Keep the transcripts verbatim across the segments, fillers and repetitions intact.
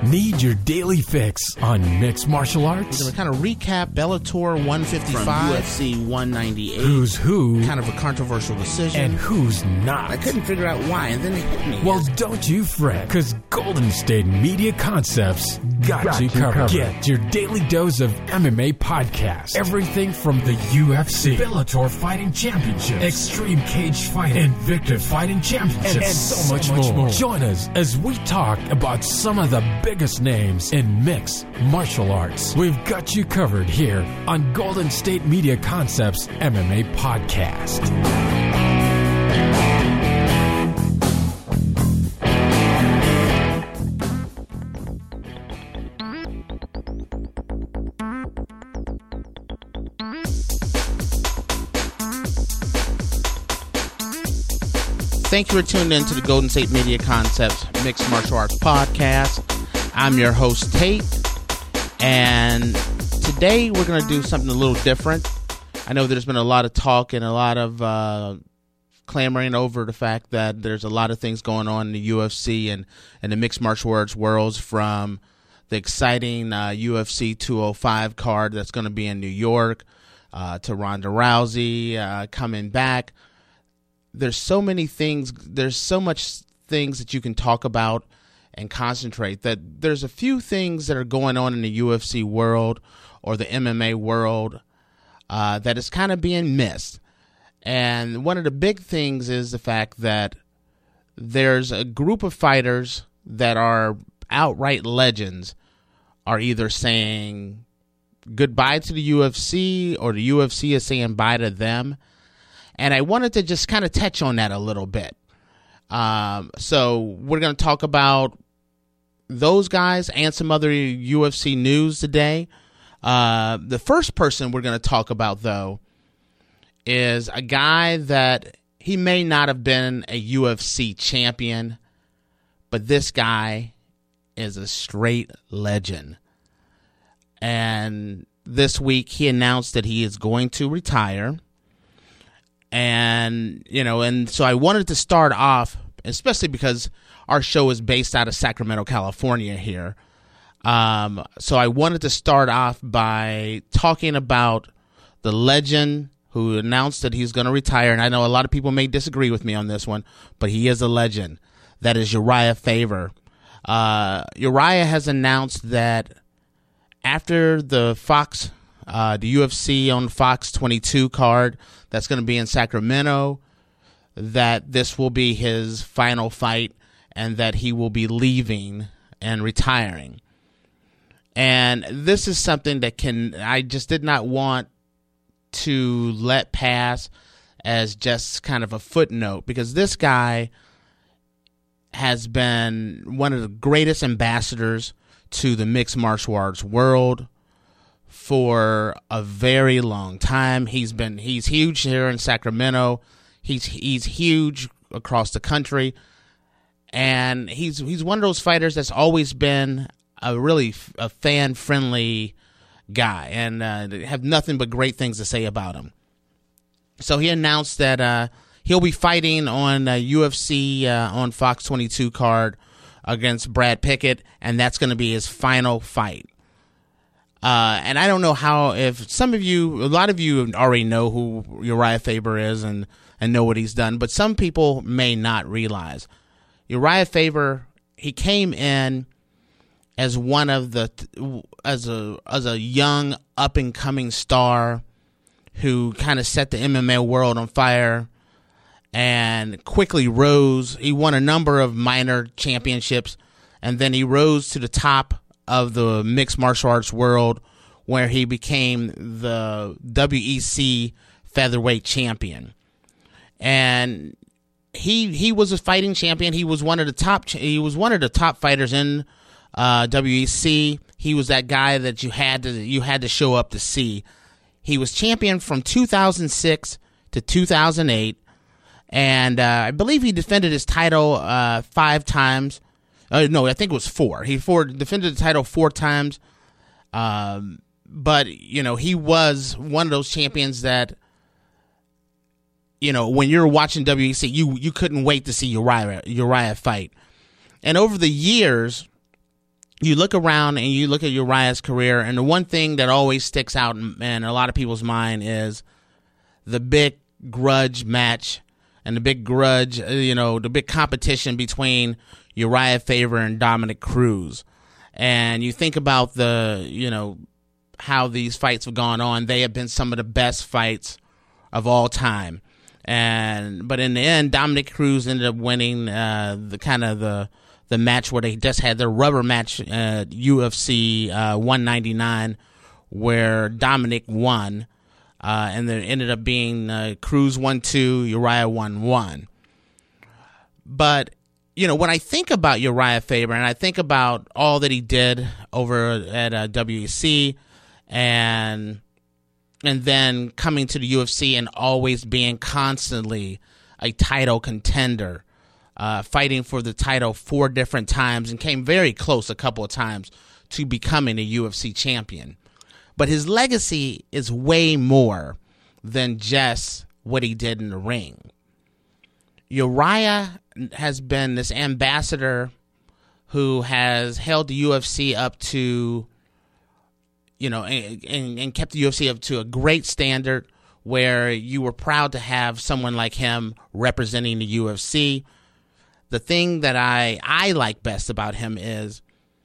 Need your daily fix on mixed martial arts? We're going to kind of recap Bellator one fifty-five. From U F C one ninety-eight. Who's who? Kind of a controversial decision. And who's not. I couldn't figure out why, and then it hit me. Well, don't you fret, because Golden State Media Concepts got, got you, you covered. covered. Get your daily dose of M M A podcast. Everything from the U F C, Bellator Fighting Championships, Extreme Cage Fighting, Invicta Fighting Championships, and, and so, so much, much more. more. Join us as we talk about some of the biggest names in mixed martial arts. We've got you covered here on Golden State Media Concepts M M A Podcast. Thank you for tuning in to the Golden State Media Concepts Mixed Martial Arts Podcast. I'm your host, Tate, and today we're going to do something a little different. I know there's been a lot of talk and a lot of uh, clamoring over the fact that there's a lot of things going on in the U F C and, and the mixed martial arts worlds, from the exciting uh, U F C two oh five card that's going to be in New York uh, to Ronda Rousey uh, coming back. There's so many things, there's so much things that you can talk about and concentrate, that there's a few things that are going on in the U F C world or the M M A world uh, that is kind of being missed. And one of the big things is the fact that there's a group of fighters that are outright legends are either saying goodbye to the U F C or the U F C is saying bye to them. And I wanted to just kind of touch on that a little bit. Um, so we're going to talk about those guys and some other U F C news today. Uh, the first person we're going to talk about, though, is a guy that he may not have been a U F C champion, but this guy is a straight legend. And this week he announced that he is going to retire. And, you know, and so I wanted to start off, especially because our show is based out of Sacramento, California here. Um, so I wanted to start off by talking about the legend who announced that he's going to retire. And I know a lot of people may disagree with me on this one, but he is a legend. That is Uriah Faber. Uh, Uriah has announced that after the Fox, uh, the U F C on Fox twenty-two card that's going to be in Sacramento, that this will be his final fight and that he will be leaving and retiring. And this is something that can I just did not want to let pass as just kind of a footnote, because this guy has been one of the greatest ambassadors to the mixed martial arts world for a very long time. He's been he's huge here in Sacramento. He's he's huge across the country, and he's he's one of those fighters that's always been a really a fan friendly guy, and uh, have nothing but great things to say about him. So he announced that uh, he'll be fighting on uh, U F C uh, on Fox twenty-two card against Brad Pickett, and that's going to be his final fight. Uh, and I don't know how, if some of you, a lot of you already know who Uriah Faber is and, and know what he's done, but some people may not realize. Uriah Faber, he came in as one of the, as a, as a young up and coming star who kind of set the M M A world on fire and quickly rose. He won a number of minor championships, and then he rose to the top of the mixed martial arts world, where he became the W E C featherweight champion. And he he was a fighting champion. He was one of the top he was one of the top fighters in uh, W E C. He was that guy that you had to you had to show up to see. He was champion from two thousand six to two thousand eight, and uh, I believe he defended his title uh, five times. Uh, no, I think it was four. He four, defended the title four times. Um, but, you know, he was one of those champions that, you know, when you're watching W E C, you, you couldn't wait to see Uriah, Uriah fight. And over the years, you look around and you look at Uriah's career, and the one thing that always sticks out in, in a lot of people's mind is the big grudge match and the big grudge, you know, the big competition between Uriah Faber and Dominick Cruz. And you think about the, you know, how these fights have gone on. They have been some of the best fights of all time. And but in the end, Dominick Cruz ended up winning uh, the kind of the the match where they just had their rubber match at U F C uh, one ninety-nine, where Dominick won, uh, and there ended up being uh, Cruz won two, Uriah won one. But you know, when I think about Uriah Faber and I think about all that he did over at uh, W E C, and and then coming to the U F C and always being constantly a title contender, uh, fighting for the title four different times and came very close a couple of times to becoming a U F C champion. But his legacy is way more than just what he did in the ring. Uriah has been this ambassador who has held the U F C up to, you know, and, and, and kept the U F C up to a great standard where you were proud to have someone like him representing the U F C. The thing that I, I like best about him is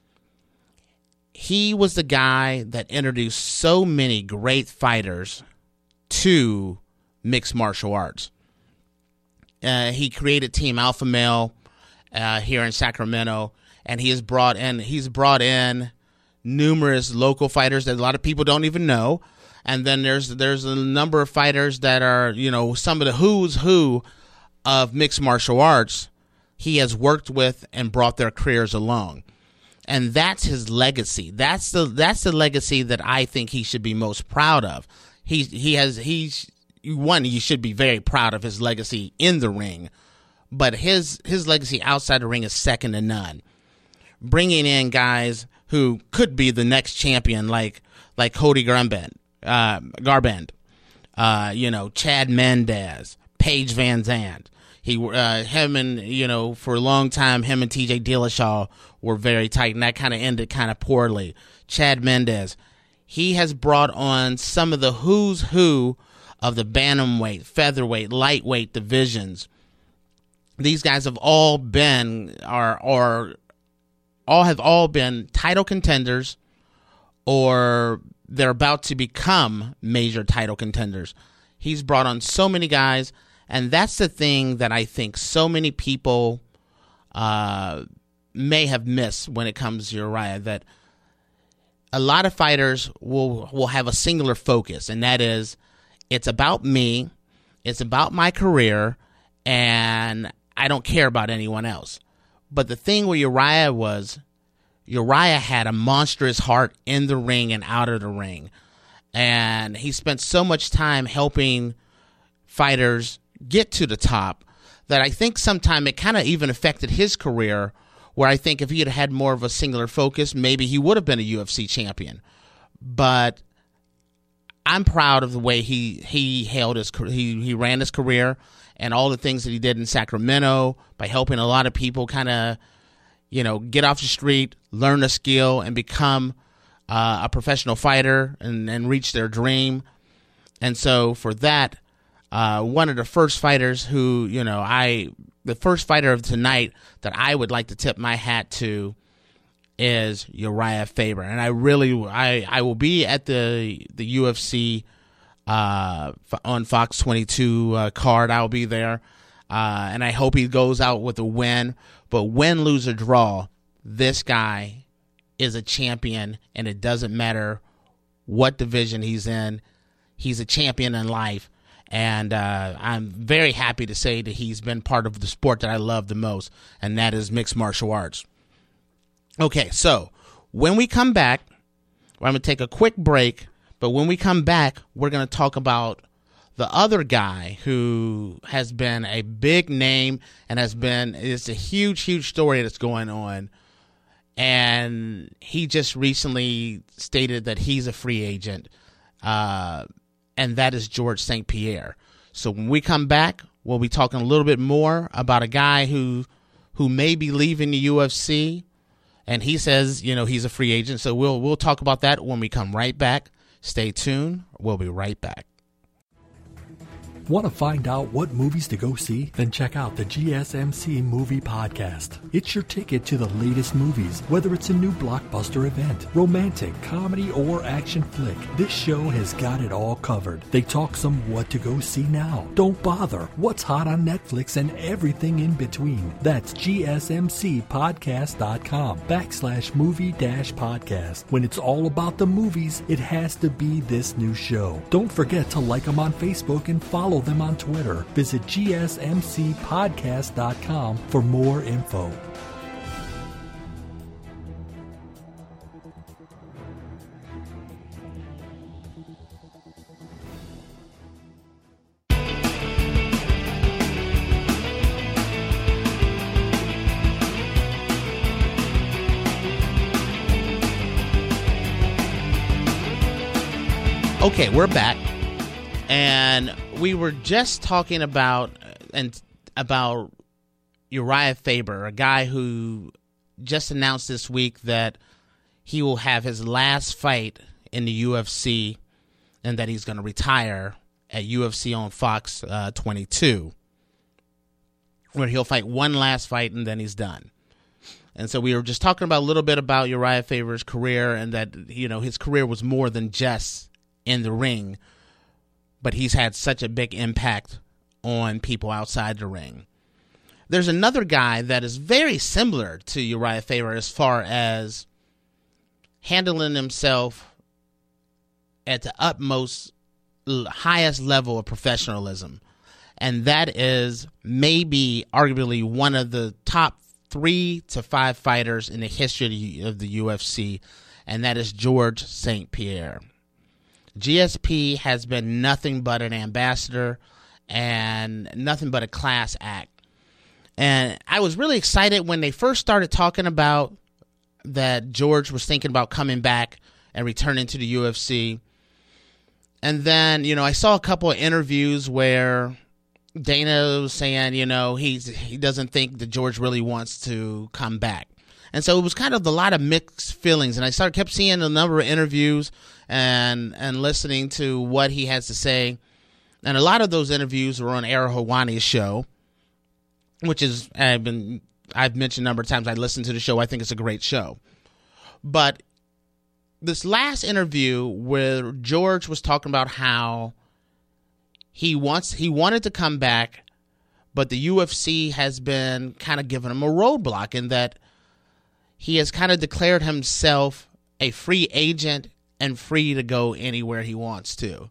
he was the guy that introduced so many great fighters to mixed martial arts. Uh, he created Team Alpha Male uh, here in Sacramento, and he has brought in he's brought in numerous local fighters that a lot of people don't even know. And then there's there's a number of fighters that are, you know, some of the who's who of mixed martial arts he has worked with and brought their careers along. And that's his legacy. That's the that's the legacy that I think he should be most proud of. He he has he's one, you should be very proud of his legacy in the ring, but his his legacy outside the ring is second to none. Bringing in guys who could be the next champion, like like Cody Garbrandt, uh, Garbrandt, uh, you know, Chad Mendes, Paige Van Zandt. He, uh, him and, you know, for a long time, him and T J Dillashaw were very tight, and that kind of ended kind of poorly. Chad Mendes, he has brought on some of the who's who of the bantamweight, featherweight, lightweight divisions. These guys have all been, are, are, all have all been title contenders, or they're about to become major title contenders. He's brought on so many guys, and that's the thing that I think so many people uh, may have missed when it comes to Uriah, that a lot of fighters will will have a singular focus, and that is, it's about me, it's about my career, and I don't care about anyone else. But the thing with Uriah was, Uriah had a monstrous heart in the ring and out of the ring. And he spent so much time helping fighters get to the top that I think sometime it kind of even affected his career, where I think if he had had more of a singular focus, maybe he would have been a U F C champion. But I'm proud of the way he he held his he he ran his career and all the things that he did in Sacramento by helping a lot of people kind of, you know, get off the street, learn a skill, and become uh, a professional fighter and, and reach their dream. And so for that, uh, one of the first fighters who, you know, I the first fighter of tonight that I would like to tip my hat to is Uriah Faber. And I really, I, I will be at the the U F C uh, on Fox twenty-two uh, card. I'll be there. Uh, and I hope he goes out with a win. But win, lose, or draw, this guy is a champion, and it doesn't matter what division he's in. He's a champion in life. And uh, I'm very happy to say that he's been part of the sport that I love the most, and that is mixed martial arts. Okay, so when we come back, I'm going to take a quick break, but when we come back, we're going to talk about the other guy who has been a big name and has been, it's a huge, huge story that's going on. And he just recently stated that he's a free agent, uh, and that is Georges Saint Pierre. So when we come back, we'll be talking a little bit more about a guy who who may be leaving the U F C And he says, you know, he's a free agent. So we'll we'll talk about that when we come right back. Stay tuned. We'll be right back. Want to find out what movies to go see? Then check out the G S M C Movie Podcast. It's your ticket to the latest movies, whether it's a new blockbuster event, romantic, comedy, or action flick. This show has got it all covered. They talk some what to go see now, don't bother, what's hot on Netflix, and everything in between. That's gsmcpodcast.com backslash movie dash podcast. When it's all about the movies, it has to be this new show. Don't forget to like them on Facebook and follow them on Twitter. Visit g s m c podcast dot com for more info. Okay, we're back. And we were just talking about and about Uriah Faber, a guy who just announced this week that he will have his last fight in the U F C and that he's going to retire at U F C on Fox uh, twenty-two, where he'll fight one last fight and then he's done. And so we were just talking about a little bit about Uriah Faber's career and that, you know, his career was more than just in the ring, but he's had such a big impact on people outside the ring. There's another guy that is very similar to Uriah Faber as far as handling himself at the utmost, highest level of professionalism. And that is maybe arguably one of the top three to five fighters in the history of the U F C, and that is George Saint Pierre. G S P has been nothing but an ambassador and nothing but a class act. And I was really excited when they first started talking about that George was thinking about coming back and returning to the U F C. And then, you know, I saw a couple of interviews where Dana was saying, you know, he's he doesn't think that George really wants to come back. And so it was kind of a lot of mixed feelings. And I started kept seeing a number of interviews and and listening to what he has to say. And a lot of those interviews were on Ariel Helwani's show, which is, I've been I've mentioned a number of times, I listened to the show. I think it's a great show. But this last interview where George was talking about how he wants he wanted to come back, but the U F C has been kind of giving him a roadblock in that he has kind of declared himself a free agent and free to go anywhere he wants to.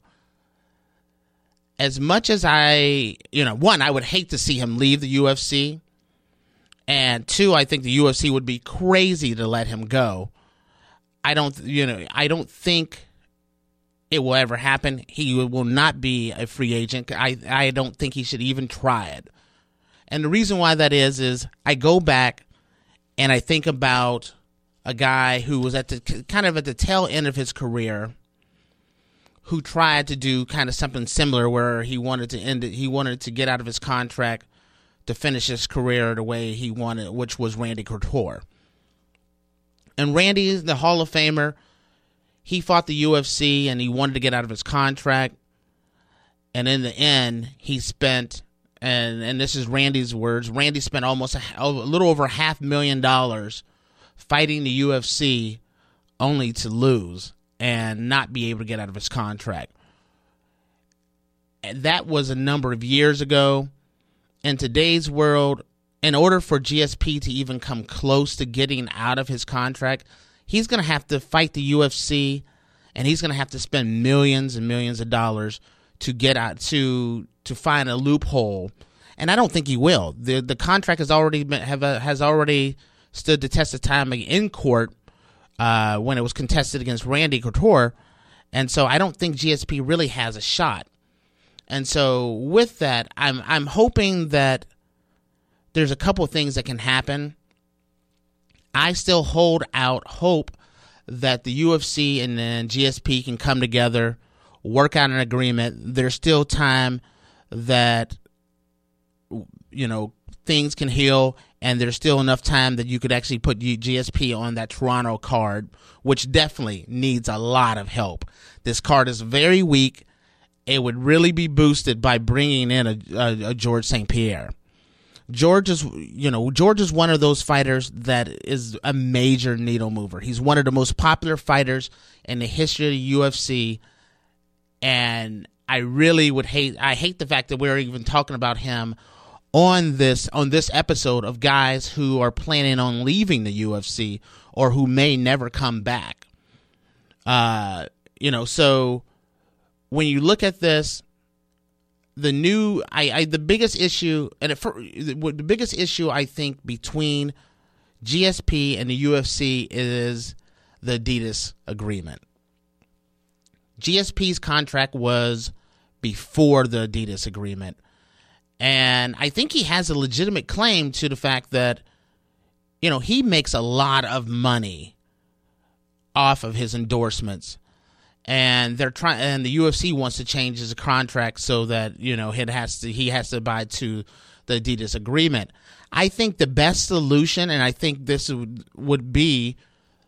As much as I, you know, one, I would hate to see him leave the U F C. And two, I think the U F C would be crazy to let him go. I don't, you know, I don't think it will ever happen. He will not be a free agent. I, I don't think he should even try it. And the reason why that is, is I go back and I think about a guy who was at the kind of at the tail end of his career, who tried to do kind of something similar where he wanted to end it. He wanted to get out of his contract to finish his career the way he wanted, which was Randy Couture. And Randy is the Hall of Famer. He fought the U F C and he wanted to get out of his contract. And in the end, he spent, and, and this is Randy's words, Randy spent almost a, a little over half a million dollars fighting the U F C only to lose and not be able to get out of his contract. And that was a number of years ago. In today's world, in order for G S P to even come close to getting out of his contract, he's going to have to fight the U F C, and he's going to have to spend millions and millions of dollars to get out, to to find a loophole. And I don't think he will. The the contract has already been, have a, has already stood the test of time in court uh, when it was contested against Randy Couture. And so I don't think G S P really has a shot. And so with that, I'm I'm hoping that there's a couple of things that can happen. I still hold out hope that the U F C and then G S P can come together, work out an agreement. There's still time that, you know, things can heal and there's still enough time that you could actually put G S P on that Toronto card, which definitely needs a lot of help. This card is very weak. It would really be boosted by bringing in a, a, a George Saint Pierre. George is, you know, George is one of those fighters that is a major needle mover. He's one of the most popular fighters in the history of the U F C, and I really would hate. I hate the fact that we're even talking about him on this on this episode of guys who are planning on leaving the U F C or who may never come back. Uh, you know, so when you look at this. The new, I, I, the biggest issue, and it, for, the, the biggest issue I think between G S P and the U F C is the Adidas agreement. G S P's contract was before the Adidas agreement, and I think he has a legitimate claim to the fact that, you know, he makes a lot of money off of his endorsements. And they're trying, and the U F C wants to change his contract so that, you know, it has to, he has to abide to the Adidas agreement. I think the best solution, and I think this would, would be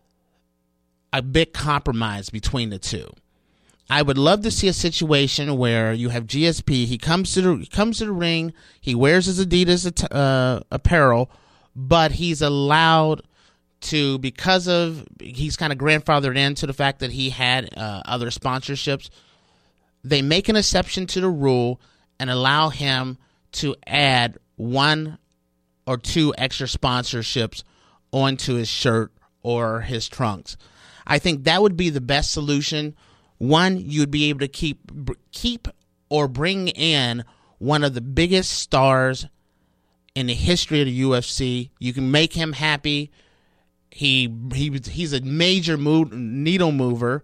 a big compromise between the two. I would love to see a situation where you have G S P. He comes to the he comes to the ring. He wears his Adidas uh, apparel, but he's allowed to, because of, he's kind of grandfathered into the fact that he had uh, other sponsorships. They make an exception to the rule and allow him to add one or two extra sponsorships onto his shirt or his trunks. I think that would be the best solution. One, you'd be able to keep keep or bring in one of the biggest stars in the history of the U F C. You can make him happy. He he he's a major move, needle mover,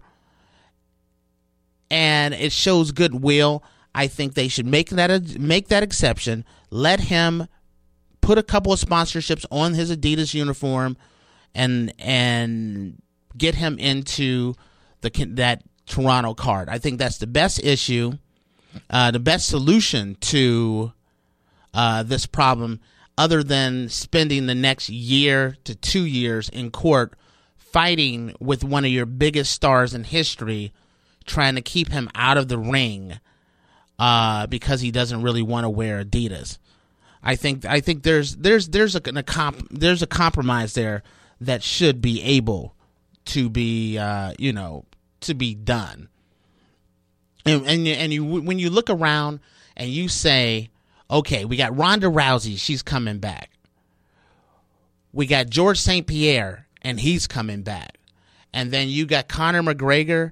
and it shows goodwill. I think they should make that a, make that exception. Let him put a couple of sponsorships on his Adidas uniform, and and get him into the that Toronto card. I think that's the best issue, uh, the best solution to uh, this problem, other than spending the next year to two years in court fighting with one of your biggest stars in history, trying to keep him out of the ring uh, because he doesn't really want to wear Adidas. I think I think there's there's there's a, a comp, there's a compromise there that should be able to be uh, you know to be done. And and and you when you look around and you say, okay, we got Ronda Rousey, she's coming back. We got George Saint Pierre, and he's coming back. And then you got Conor McGregor.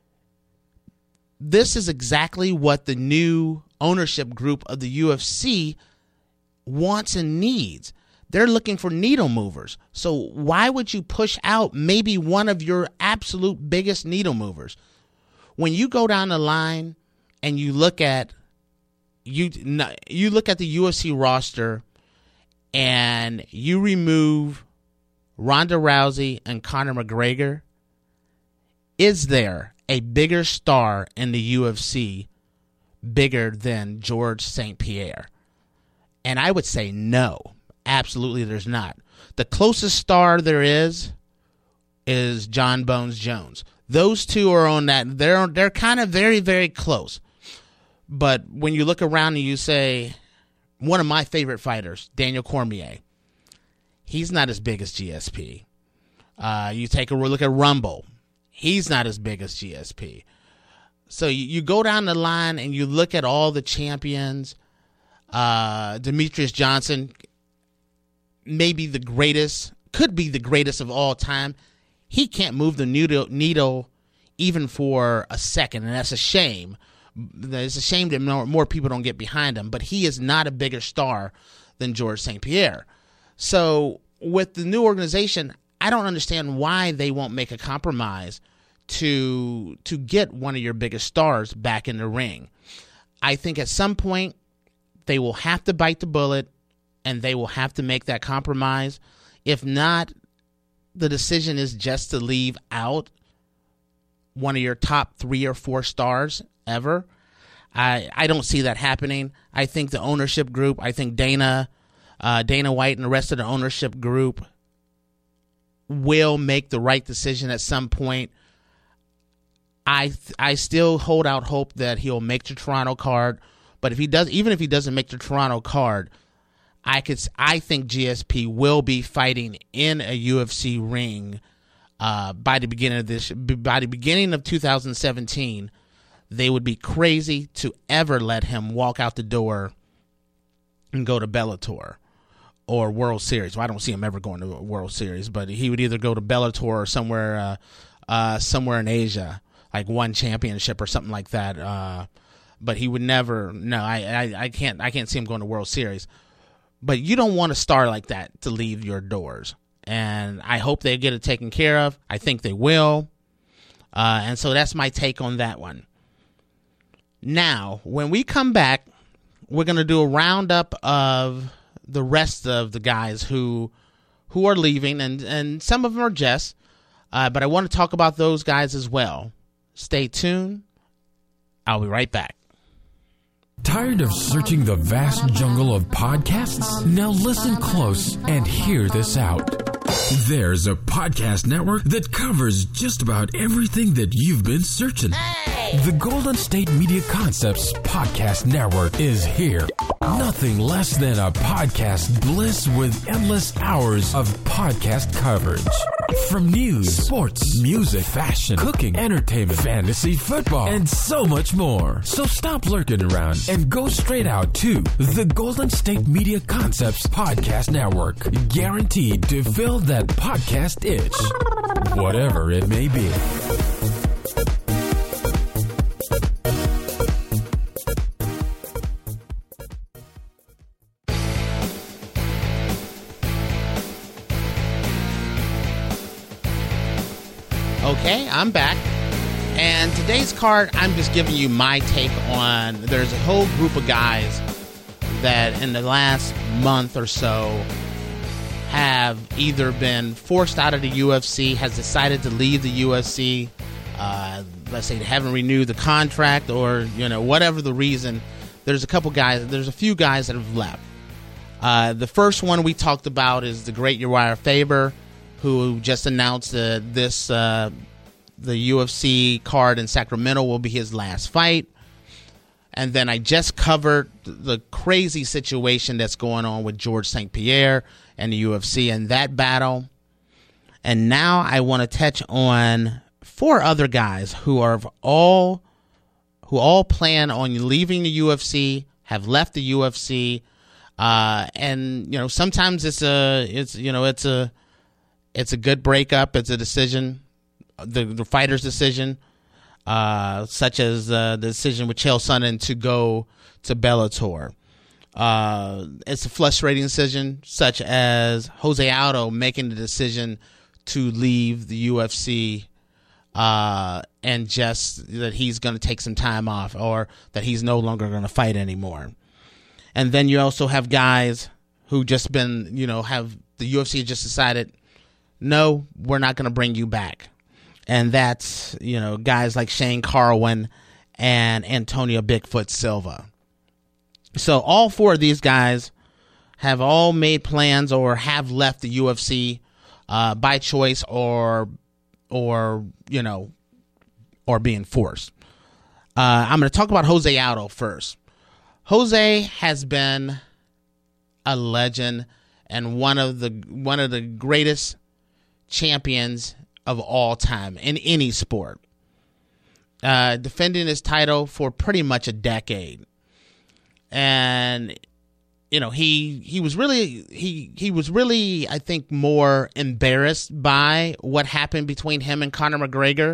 This is exactly what the new ownership group of the U F C wants and needs. They're looking for needle movers. So why would you push out maybe one of your absolute biggest needle movers? When you go down the line and you look at You you look at the U F C roster and you remove Ronda Rousey and Conor McGregor, is there a bigger star in the U F C bigger than George Saint Pierre? And I would say no, absolutely there's not. The closest star there is is John Bones Jones. Those two are on that. They're they're kind of very, very close. But when you look around and you say, one of my favorite fighters, Daniel Cormier, he's not as big as G S P. Uh, you take a look at Rumble, he's not as big as G S P. So you, you go down the line and you look at all the champions. Uh, Demetrius Johnson, maybe the greatest, could be the greatest of all time. He can't move the needle, needle even for a second, and that's a shame. It's a shame that more, more people don't get behind him, but he is not a bigger star than George Saint Pierre. So with the new organization, I don't understand why they won't make a compromise to to get one of your biggest stars back in the ring. I think at some point they will have to bite the bullet and they will have to make that compromise. If not, the decision is just to leave out one of your top three or four stars ever. I, I don't see that happening. I think the ownership group, I think Dana, uh, Dana White and the rest of the ownership group will make the right decision at some point. I th- I still hold out hope that he'll make the Toronto card, but if he does, even if he doesn't make the Toronto card, I could I think G S P will be fighting in a U F C ring uh, by the beginning of this by the beginning of two thousand seventeen. They would be crazy to ever let him walk out the door and go to Bellator or World Series. Well, I don't see him ever going to a World Series, but he would either go to Bellator or somewhere uh, uh, somewhere in Asia, like one championship or something like that. Uh, but he would never. No, I, I, I can't. I can't see him going to World Series. But you don't want a star like that to leave your doors, and I hope they get it taken care of. I think they will, uh, and so that's my take on that one. Now, when we come back, we're going to do a roundup of the rest of the guys who who are leaving, and, and some of them are Jess, uh, but I want to talk about those guys as well. Stay tuned. I'll be right back. Tired of searching the vast jungle of podcasts? Now listen close and hear this out. There's a podcast network that covers just about everything that you've been searching. Hey! The Golden State Media Concepts Podcast Network is here. Nothing less than a podcast bliss with endless hours of podcast coverage. From news, sports, music, fashion, cooking, entertainment, fantasy, football, and so much more. So stop lurking around and go straight out to the Golden State Media Concepts Podcast Network. Guaranteed to fill that podcast itch, whatever it may be. Okay, I'm back. And today's card, I'm just giving you my take on, there's a whole group of guys that in the last month or so have either been forced out of the U F C, has decided to leave the U F C, uh, let's say they haven't renewed the contract, or, you know, whatever the reason. There's a couple guys, there's a few guys that have left. Uh, the first one we talked about is the great Uriah Faber, who just announced uh, this, uh, the U F C card in Sacramento will be his last fight. And then I just covered the crazy situation that's going on with George Saint Pierre and the U F C and that battle. And now I want to touch on four other guys who are all who all plan on leaving the U F C, have left the U F C, uh, and you know sometimes it's a it's you know it's a it's a good breakup. It's a decision, the the fighter's decision. Uh, such as uh, the decision with Chael Sonnen to go to Bellator. Uh, it's a frustrating decision, such as Jose Aldo making the decision to leave the U F C uh, and just that he's going to take some time off, or that he's no longer going to fight anymore. And then you also have guys who just been, you know, have the U F C just decided, no, we're not going to bring you back. And that's, you know, guys like Shane Carwin and Antonio Bigfoot Silva. So all four of these guys have all made plans or have left the U F C uh, by choice or, or you know, or being forced. Uh, I'm going to talk about Jose Aldo first. Jose has been a legend and one of the one of the greatest champions of all time in any sport, uh, defending his title for pretty much a decade. And, you know, he, he was really, he, he was really, I think, more embarrassed by what happened between him and Conor McGregor.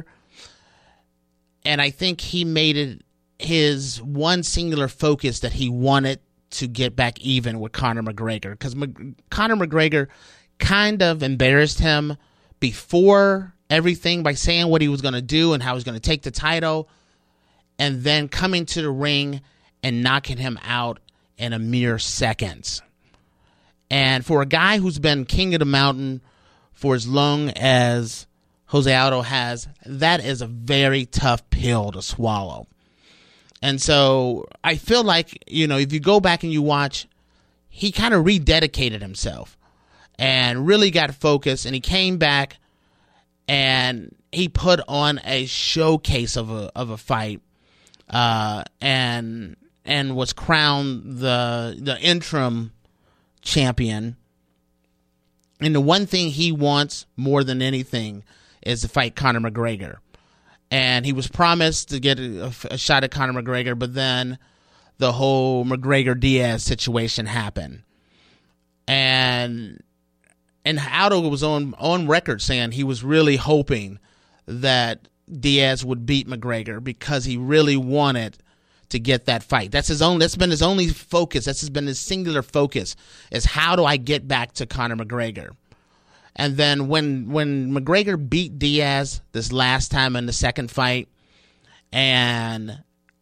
And I think he made it his one singular focus that he wanted to get back even with Conor McGregor, because Mc, Conor McGregor kind of embarrassed him before everything by saying what he was going to do and how he was going to take the title, and then coming to the ring and knocking him out in a mere seconds. And for a guy who's been king of the mountain for as long as Jose Aldo has, that is a very tough pill to swallow. And so I feel like, you know, if you go back and you watch he kind of rededicated himself and really got focused, and he came back and he put on a showcase of a of a fight, uh, and and was crowned the the interim champion. And the one thing he wants more than anything is to fight Conor McGregor. And he was promised to get a, a shot at Conor McGregor, but then the whole McGregor-Diaz situation happened. And and Aldo was on, on record saying he was really hoping that Diaz would beat McGregor because he really wanted to get that fight. That's his own. That's been his only focus. That's been his singular focus, is how do I get back to Conor McGregor? And then when when McGregor beat Diaz this last time in the second fight, and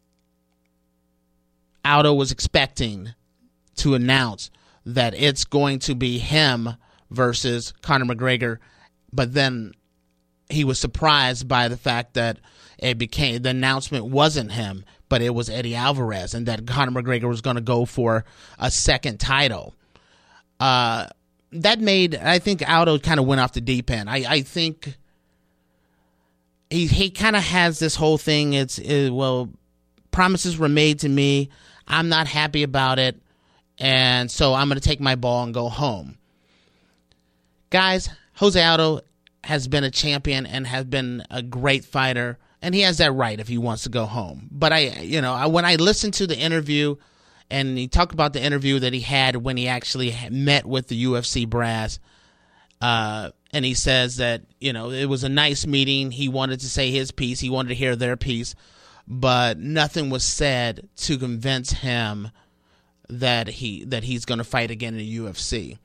Aldo was expecting to announce that it's going to be him versus Conor McGregor, but then he was surprised by the fact that it became the announcement wasn't him, but it was Eddie Alvarez, and that Conor McGregor was going to go for a second title. Uh, that made, I think Aldo kind of went off the deep end. I, I think he he kind of has this whole thing. It's it, well, promises were made to me. I'm not happy about it, and so I'm going to take my ball and go home. Guys, Jose Aldo has been a champion and has been a great fighter, and he has that right if he wants to go home. But I, you know, I, when I listened to the interview, and he talked about the interview that he had when he actually met with the U F C brass, uh, and he says that, you know, it was a nice meeting. He wanted to say his piece. He wanted to hear their piece, but nothing was said to convince him that he that he's going to fight again in the U F C.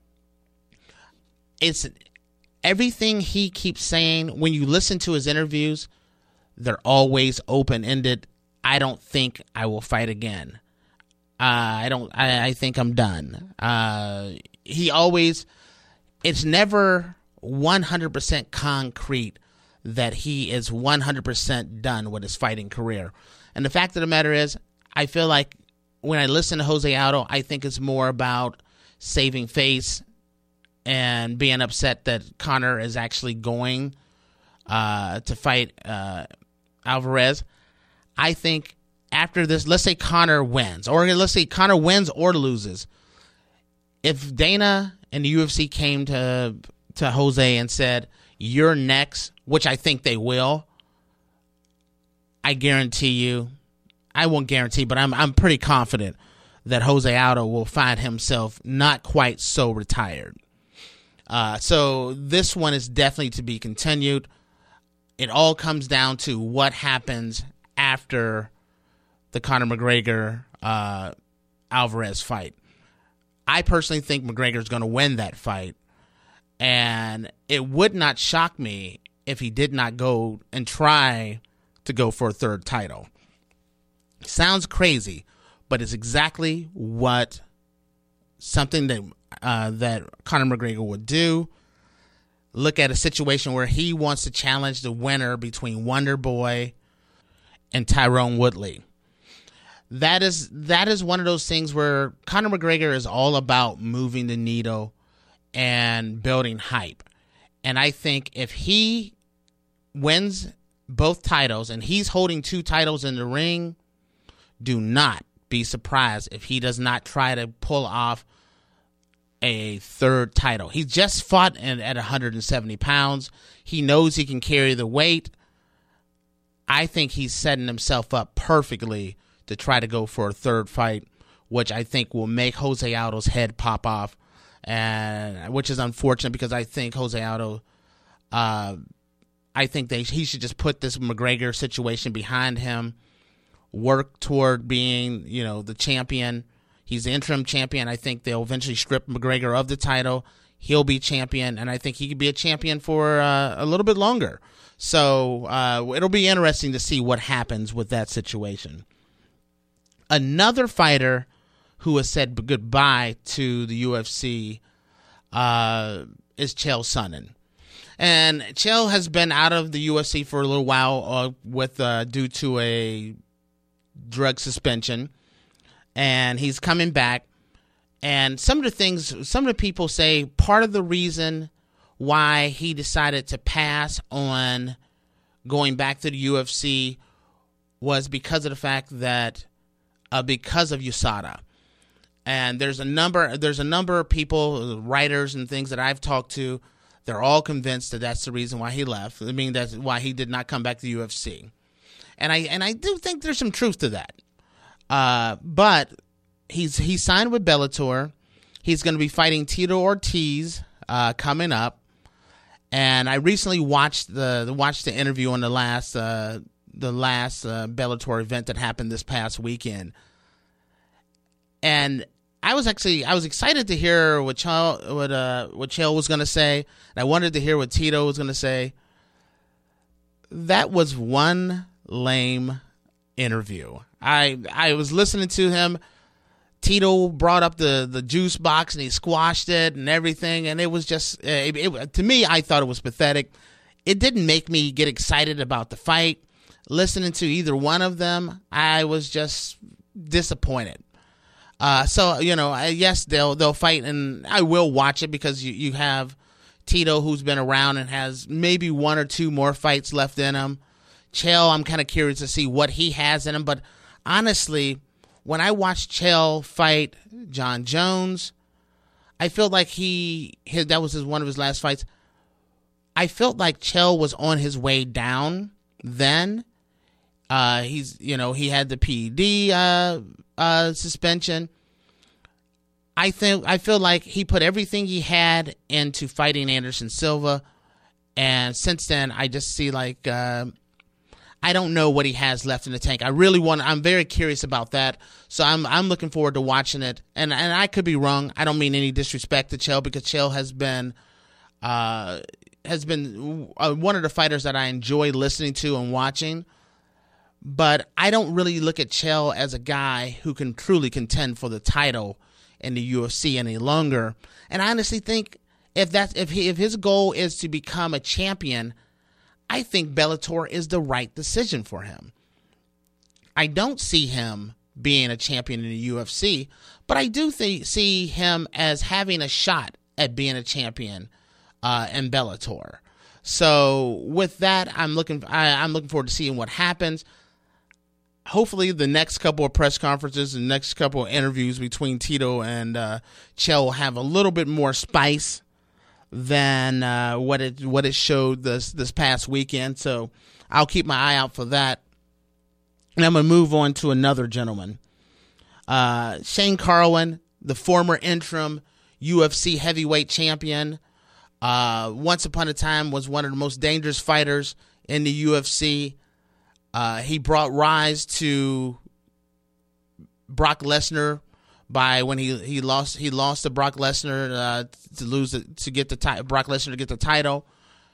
It's everything he keeps saying. When you listen to his interviews, they're always open-ended. I don't think I will fight again. Uh, I don't. I, I think I'm done. Uh, he always. It's never one hundred percent concrete that he is one hundred percent done with his fighting career. And the fact of the matter is, I feel like when I listen to Jose Aldo, I think it's more about saving face and being upset that Conor is actually going uh, to fight uh, Alvarez. I think after this, let's say Conor wins, or let's say Conor wins or loses. If Dana and the U F C came to to Jose and said, "You're next," which I think they will, I guarantee you, I won't guarantee, but I'm I'm pretty confident that Jose Aldo will find himself not quite so retired. Uh, so this one is definitely to be continued. It all comes down to what happens after the Conor McGregor uh, Alvarez fight. I personally think McGregor is going to win that fight, and it would not shock me if he did not go and try to go for a third title. Sounds crazy, but it's exactly what something that uh, that Conor McGregor would do. Look at a situation where he wants to challenge the winner between Wonder Boy and Tyrone Woodley. That is that is one of those things where Conor McGregor is all about moving the needle and building hype. And I think if he wins both titles, and he's holding two titles in the ring, do not be surprised if he does not try to pull off a third title. He just fought in, at one hundred seventy pounds. He knows he can carry the weight. I think he's setting himself up perfectly to try to go for a third fight, which I think will make Jose Aldo's head pop off, and which is unfortunate because I think Jose Aldo, uh, I think they he should just put this McGregor situation behind him, work toward being, you know, the champion. He's the interim champion. I think they'll eventually strip McGregor of the title. He'll be champion, and I think he could be a champion for uh, a little bit longer. So uh, it'll be interesting to see what happens with that situation. Another fighter who has said goodbye to the U F C uh, is Chael Sonnen. And Chael has been out of the U F C for a little while uh, with uh, due to a drug suspension. And he's coming back. And some of the things, some of the people say part of the reason why he decided to pass on going back to the U F C was because of the fact that uh, because of U S A D A. And there's a number there's a number of people, writers and things that I've talked to, they're all convinced that that's the reason why he left. I mean, that's why he did not come back to the U F C. And I and I do think there's some truth to that. Uh, but he's he signed with Bellator. He's going to be fighting Tito Ortiz uh, coming up. And I recently watched the watched the interview on the last uh, the last uh, Bellator event that happened this past weekend. And I was actually I was excited to hear what Chael, what uh what Chael was going to say. And I wanted to hear what Tito was going to say. That was one lame interview. I I was listening to him. Tito brought up the, the juice box and he squashed it and everything, and it was just it, it, to me, I thought it was pathetic. It didn't make me get excited about the fight. Listening to either one of them, I was just disappointed. Uh, so, you know, yes, they'll they'll fight, and I will watch it because you, you have Tito, who's been around and has maybe one or two more fights left in him. Chael, I'm kind of curious to see what he has in him. But honestly, when I watched Chael fight John Jones, I felt like he, his, that was his, one of his last fights. I felt like Chael was on his way down then. Uh, he's, you know, he had the P E D uh, uh, suspension. I think I feel like he put everything he had into fighting Anderson Silva, and since then I just see like uh, I don't know what he has left in the tank. I really want. I'm very curious about that, so I'm I'm looking forward to watching it. And and I could be wrong. I don't mean any disrespect to Chael, because Chael has been uh, has been one of the fighters that I enjoy listening to and watching. But I don't really look at Chael as a guy who can truly contend for the title in the U F C any longer. And I honestly think if that's if he, if his goal is to become a champion, I think Bellator is the right decision for him. I don't see him being a champion in the U F C, but I do th- see him as having a shot at being a champion uh, in Bellator. So with that, I'm looking I, I'm looking forward to seeing what happens. Hopefully the next couple of press conferences and next couple of interviews between Tito and uh, Chael will have a little bit more spice than uh, what it what it showed this this past weekend. So I'll keep my eye out for that. And I'm going to move on to another gentleman. Uh, Shane Carwin, the former interim U F C heavyweight champion, uh, once upon a time was one of the most dangerous fighters in the U F C. Uh, he brought rise to Brock Lesnar by when he, he lost he lost to Brock Lesnar uh, to lose it, to get the ti- Brock Lesnar to get the title.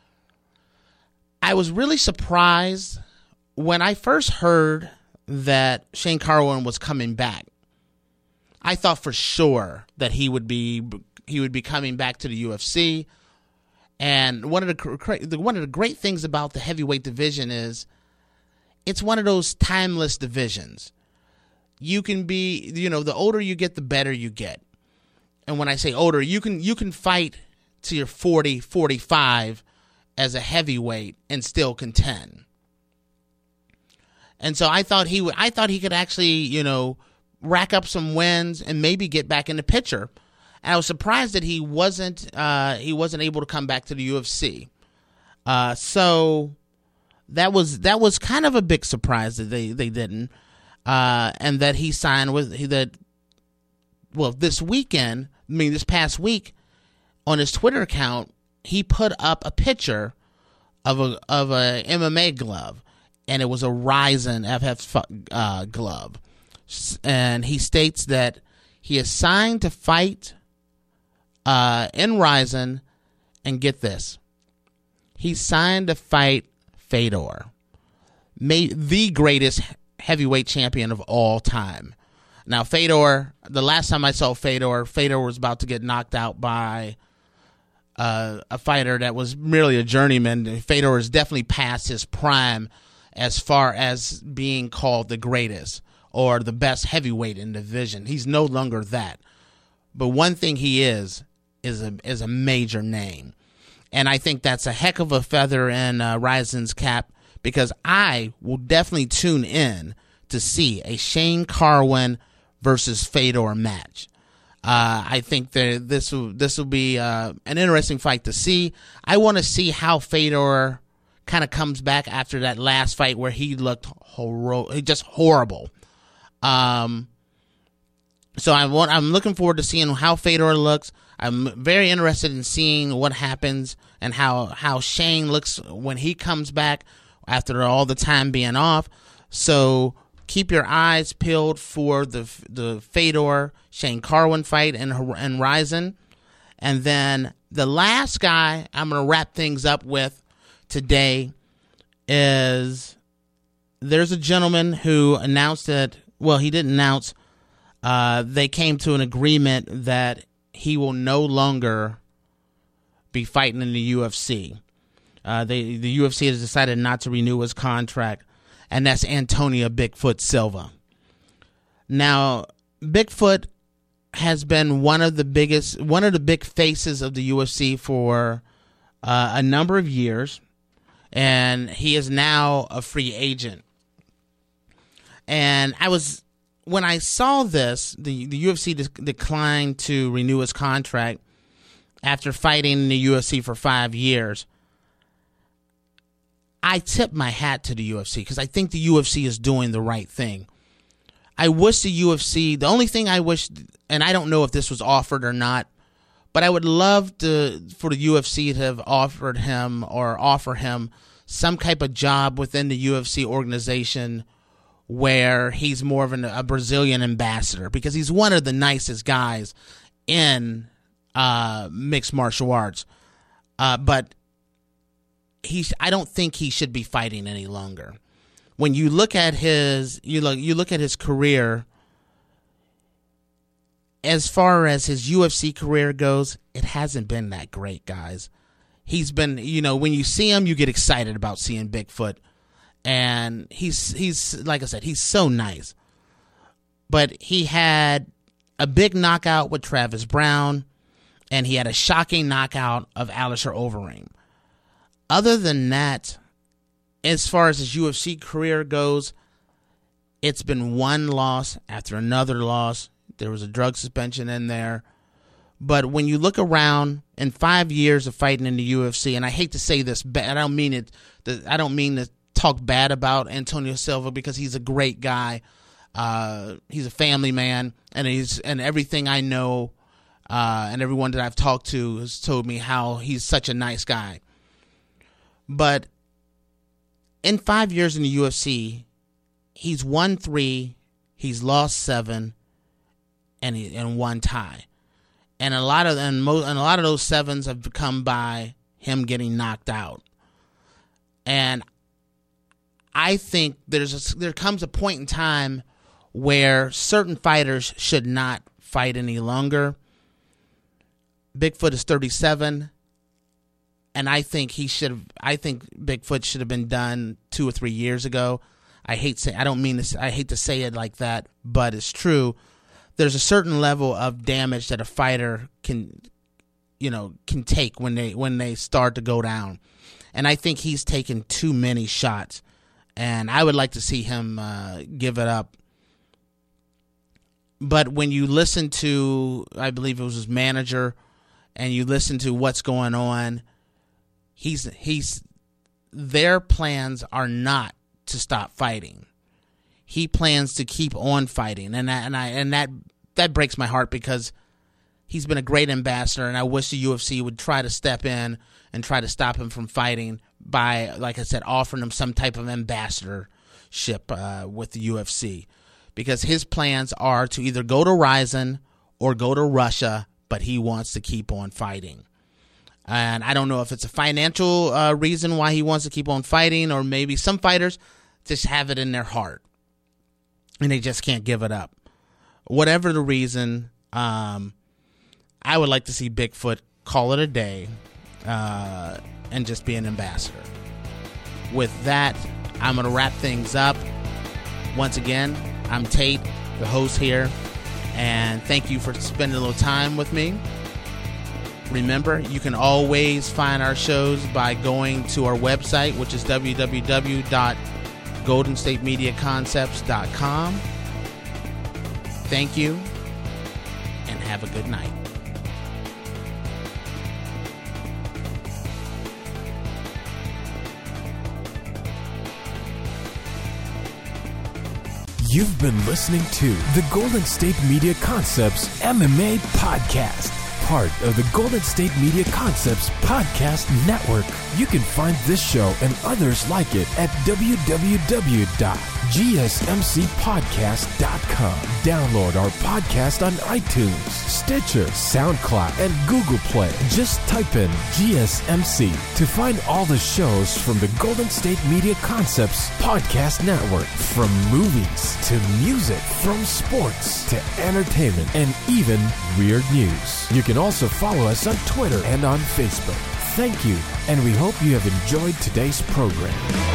I was really surprised when I first heard that Shane Carwin was coming back. I thought for sure that he would be he would be coming back to the U F C. And one of the one of the great things about the heavyweight division is it's one of those timeless divisions. You can be, you know, the older you get, the better you get. And when I say older, you can you can fight to your forty, forty-five as a heavyweight and still contend. And so I thought he would, I thought he could actually, you know, rack up some wins and maybe get back in the picture. And I was surprised that he wasn't uh, he wasn't able to come back to the U F C. Uh, so that was that was kind of a big surprise that they they didn't, uh, and that he signed with he, that. Well, this weekend, I mean this past week, on his Twitter account, he put up a picture of a of a M M A glove, and it was a Rizin F F uh, glove, and he states that he is signed to fight uh, in Rizin, and get this, he signed to fight Fedor, may, the greatest heavyweight champion of all time. Now, Fedor, the last time I saw Fedor, Fedor was about to get knocked out by uh, a fighter that was merely a journeyman. Fedor is definitely past his prime as far as being called the greatest or the best heavyweight in the division. He's no longer that. but one thing he is is a is a major name, and I think that's a heck of a feather in uh, Rizin's cap, because I will definitely tune in to see a Shane Carwin versus Fedor match. Uh, I think that this will this will be uh, an interesting fight to see. I want to see how Fedor kind of comes back after that last fight where he looked hor- just horrible. Um, so I want I'm looking forward to seeing how Fedor looks. I'm very interested in seeing what happens and how how Shane looks when he comes back after all the time being off. So keep your eyes peeled for the the Fedor Shane Carwin fight and and Rizin. And then the last guy I'm going to wrap things up with today is there's a gentleman who announced that, well, he didn't announce, uh, they came to an agreement that he will no longer be fighting in the U F C. Uh, they, the U F C has decided not to renew his contract, and that's Antonio Bigfoot Silva. Now, Bigfoot has been one of the biggest, one of the big faces of the U F C for uh, a number of years, and he is now a free agent. And I was, when I saw this, the, the U F C de- declined to renew his contract after fighting in the U F C for five years. I tip my hat to the U F C because I think the U F C is doing the right thing. I wish the U F C, the only thing I wish, and I don't know if this was offered or not, but I would love to for the U F C to have offered him or offer him some type of job within the U F C organization where he's more of an, a Brazilian ambassador, because he's one of the nicest guys in uh, mixed martial arts. Uh, but He's, I don't think he should be fighting any longer. When you look at his, you look, you look at his career, as far as his U F C career goes, it hasn't been that great, guys. He's been, you know, when you see him, you get excited about seeing Bigfoot, and he's, he's, like I said, he's so nice. But he had a big knockout with Travis Brown, and he had a shocking knockout of Alistair Overeem. Other than that, as far as his U F C career goes, it's been one loss after another loss. There was a drug suspension in there. But when you look around in five years of fighting in the U F C, and I hate to say this, but I don't mean it. I don't mean to talk bad about Antonio Silva, because he's a great guy. Uh, he's a family man, and he's and everything I know, uh, and everyone that I've talked to has told me how he's such a nice guy. But in five years in the U F C, he's won three, he's lost seven, and he and one tie, and a lot of and, mo- and a lot of those sevens have come by him getting knocked out. And I think there's a, there comes a point in time where certain fighters should not fight any longer. Bigfoot is thirty-seven. And I think he should have. I think Bigfoot should have been done two or three years ago. I hate say. I don't mean this. I hate to say it like that, but it's true. There's a certain level of damage that a fighter can, you know, can take when they when they start to go down, and I think he's taken too many shots, and I would like to see him uh, give it up. But when you listen to, I believe it was his manager, and you listen to what's going on. He's he's their plans are not to stop fighting. He plans to keep on fighting, and that, and I and that that breaks my heart, because he's been a great ambassador, and I wish the U F C would try to step in and try to stop him from fighting by, like I said, offering him some type of ambassadorship uh, with the U F C, because his plans are to either go to Rizin or go to Russia, but he wants to keep on fighting. And I don't know if it's a financial uh, reason why he wants to keep on fighting, or maybe some fighters just have it in their heart and they just can't give it up. Whatever the reason, um, I would like to see Bigfoot call it a day uh, and just be an ambassador. With that, I'm going to wrap things up. Once again, I'm Tate, the host here. And thank you for spending a little time with me. Remember, you can always find our shows by going to our website, which is w w w dot golden state media concepts dot com. Thank you, and have a good night. You've been listening to the Golden State Media Concepts M M A Podcast, part of the Golden State Media Concepts Podcast Network. You can find this show and others like it at w w w dot g s m c podcast dot com. Download our podcast on iTunes, Stitcher, SoundCloud, and Google Play. Just type in G S M C to find all the shows from the Golden State Media Concepts Podcast Network. From movies to music, from sports to entertainment, and even weird news. You can also follow us on Twitter and on Facebook. Thank you, and we hope you have enjoyed today's program.